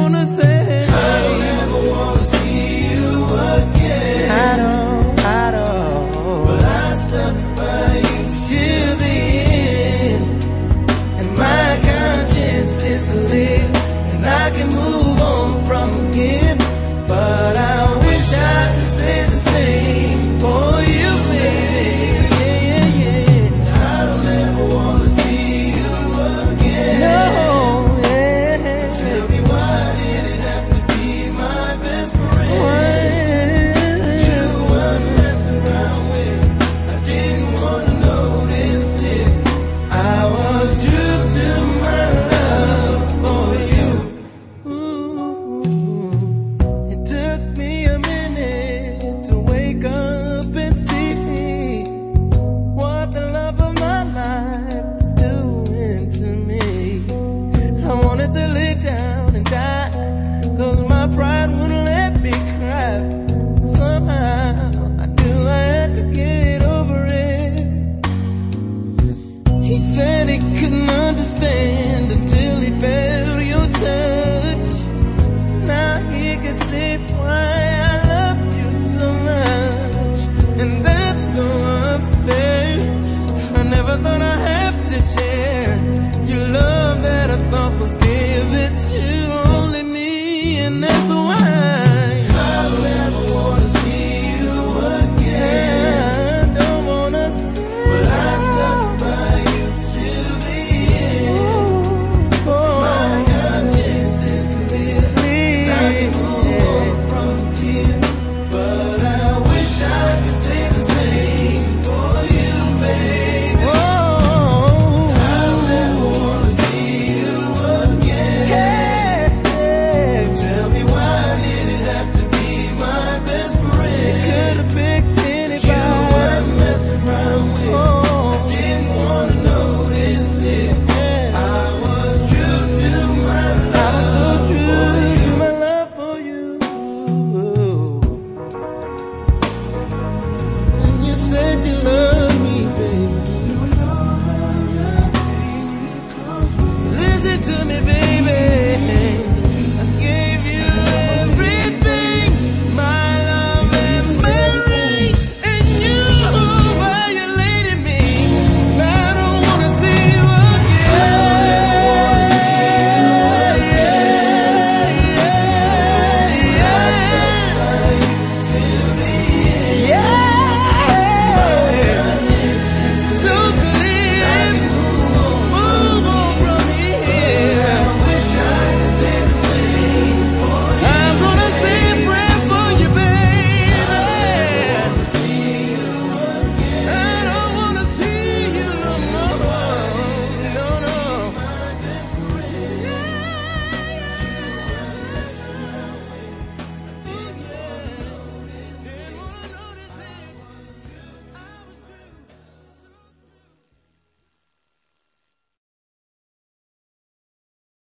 wanna say, I don't ever wanna see you again. I don't, but I stuck by you till the end, and my conscience is clear, and I can move on from here. But I wish I could say the same for you, baby. yeah, yeah. I don't ever wanna see you again. No, yeah. Tell me, why did it have to be my best friend? You were messing around with, I didn't wanna notice it. I was true to my love for you. Ooh, it took me a minute to wake up and see what the love of my life was doing to me. I wanted to lay down and die, 'cause my pride wouldn't let me cry. Somehow I knew I had to get over it. He said he couldn't understand until he felt your touch. Now he can see why I love you so much, and that's so unfair. I never thought I'd have to share your love that I thought was given to only me, and that's